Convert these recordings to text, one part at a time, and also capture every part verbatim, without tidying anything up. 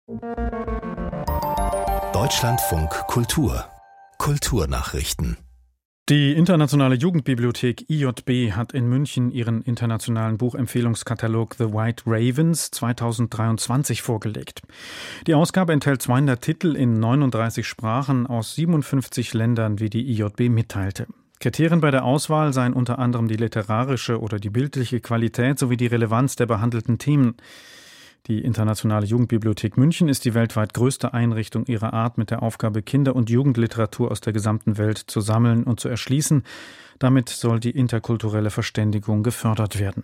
Deutschlandfunk Kultur Kulturnachrichten. Die Internationale Jugendbibliothek I J B hat in München ihren internationalen Buchempfehlungskatalog The White Ravens zweitausenddreiundzwanzig vorgelegt. Die Ausgabe enthält zweihundert Titel in neununddreißig Sprachen aus siebenundfünfzig Ländern, wie die I J B mitteilte. Kriterien bei der Auswahl seien unter anderem die literarische oder die bildliche Qualität sowie die Relevanz der behandelten Themen. Die Internationale Jugendbibliothek München ist die weltweit größte Einrichtung ihrer Art mit der Aufgabe, Kinder- und Jugendliteratur aus der gesamten Welt zu sammeln und zu erschließen. Damit soll die interkulturelle Verständigung gefördert werden.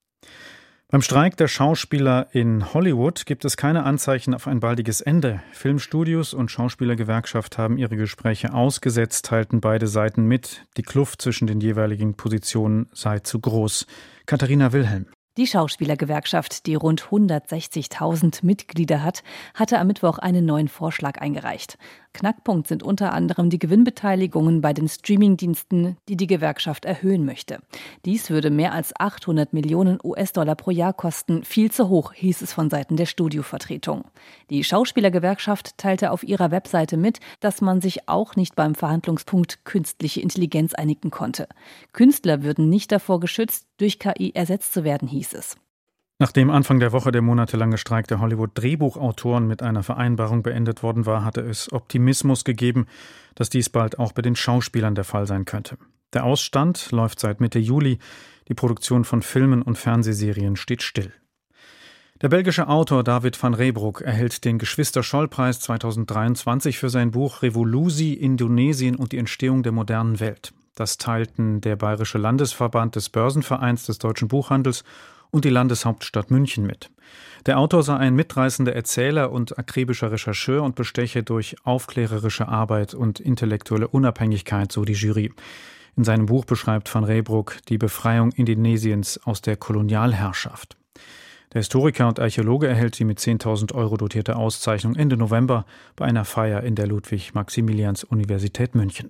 Beim Streik der Schauspieler in Hollywood gibt es keine Anzeichen auf ein baldiges Ende. Filmstudios und Schauspielergewerkschaft haben ihre Gespräche ausgesetzt, teilten beide Seiten mit. Die Kluft zwischen den jeweiligen Positionen sei zu groß. Katharina Wilhelm. Die Schauspielergewerkschaft, die rund hundertsechzigtausend Mitglieder hat, hatte am Mittwoch einen neuen Vorschlag eingereicht. Knackpunkt sind unter anderem die Gewinnbeteiligungen bei den Streamingdiensten, die die Gewerkschaft erhöhen möchte. Dies würde mehr als achthundert Millionen U S-Dollar pro Jahr kosten. Viel zu hoch, hieß es von Seiten der Studiovertretung. Die Schauspielergewerkschaft teilte auf ihrer Webseite mit, dass man sich auch nicht beim Verhandlungspunkt künstliche Intelligenz einigen konnte. Künstler würden nicht davor geschützt, durch K I ersetzt zu werden, hieß es. Nachdem Anfang der Woche der monatelange Streik der Hollywood-Drehbuchautoren mit einer Vereinbarung beendet worden war, hatte es Optimismus gegeben, dass dies bald auch bei den Schauspielern der Fall sein könnte. Der Ausstand läuft seit Mitte Juli. Die Produktion von Filmen und Fernsehserien steht still. Der belgische Autor David van Reybrouck erhält den Geschwister-Scholl-Preis zweitausenddreiundzwanzig für sein Buch Revolusi, Indonesien und die Entstehung der modernen Welt. Das teilten der Bayerische Landesverband des Börsenvereins des deutschen Buchhandels und die Landeshauptstadt München mit. Der Autor sei ein mitreißender Erzähler und akribischer Rechercheur und besteche durch aufklärerische Arbeit und intellektuelle Unabhängigkeit, so die Jury. In seinem Buch beschreibt van Reybrouck die Befreiung Indonesiens aus der Kolonialherrschaft. Der Historiker und Archäologe erhält die mit zehntausend Euro dotierte Auszeichnung Ende November bei einer Feier in der Ludwig-Maximilians-Universität München.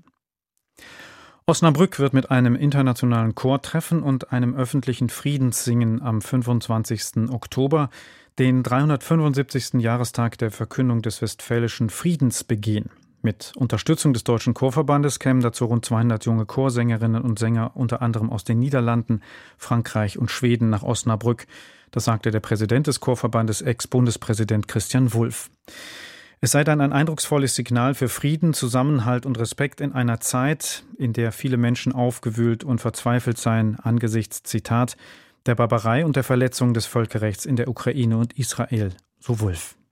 Osnabrück wird mit einem internationalen Chortreffen und einem öffentlichen Friedenssingen am fünfundzwanzigsten Oktober den dreihundertfünfundsiebzigsten Jahrestag der Verkündung des Westfälischen Friedens begehen. Mit Unterstützung des Deutschen Chorverbandes kämen dazu rund zweihundert junge Chorsängerinnen und Sänger unter anderem aus den Niederlanden, Frankreich und Schweden nach Osnabrück. Das sagte der Präsident des Chorverbandes, Ex-Bundespräsident Christian Wulff. Es sei dann ein eindrucksvolles Signal für Frieden, Zusammenhalt und Respekt in einer Zeit, in der viele Menschen aufgewühlt und verzweifelt seien angesichts, Zitat, der Barbarei und der Verletzung des Völkerrechts in der Ukraine und Israel, so Wulff.